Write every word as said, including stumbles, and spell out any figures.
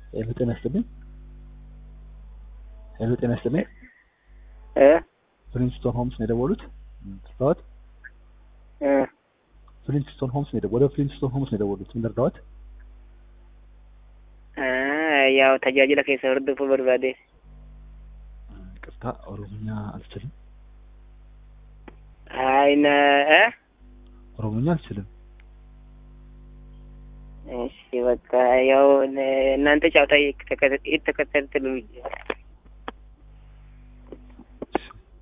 ሄሎ ጤና ይስጥልኝ። ሄሎ ጤና ይስጥልኝ። እ ፍሊንስቶን ሆምስ ነው የደወሉት? ልርዳዎት? እ ፍሊንስቶን ሆምስ ነው የደወሉት? ወደ ፍሊንስቶን ሆምስ ነው የደወሉት? ምን ልርዳዎት? አ ያው ተጃጅለ ከሰ ወርደፉ በርባዴ ቅርታ ኦሮምኛ አልችልም። አይና እ ኦሮምኛ አልችልም። እሺ በቃ ያው እናንተ ጫውታ ይተከተል ይተከተል